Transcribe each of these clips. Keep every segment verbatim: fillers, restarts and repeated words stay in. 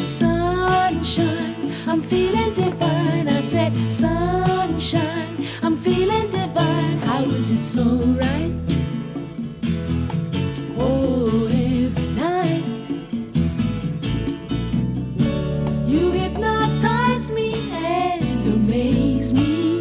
sunshine, I'm feeling divine. I said, sunshine, I'm feeling divine. How is it so right? Oh, every night you hypnotize me and amaze me.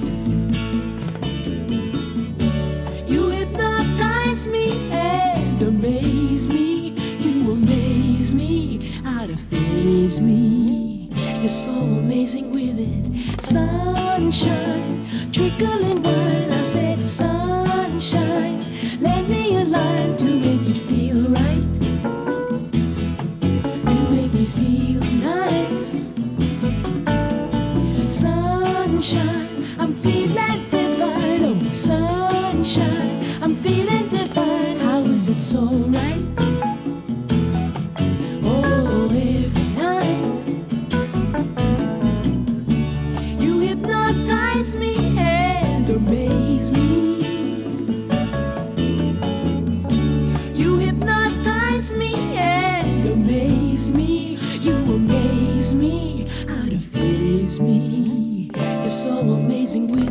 You hypnotize me and amaze me. You amaze me, how to faze me. You're so amazing with it. Sunshine, trickling wine. I said, sunshine, lend me a line to make it feel right, to make me feel nice. Sunshine, I'm feeling divine. Oh, sunshine, I'm feeling divine. How is it so right? Oh, every night you hypnotize me and amaze me. You hypnotize me and amaze me. You amaze me, how to faze me. You're so amazing with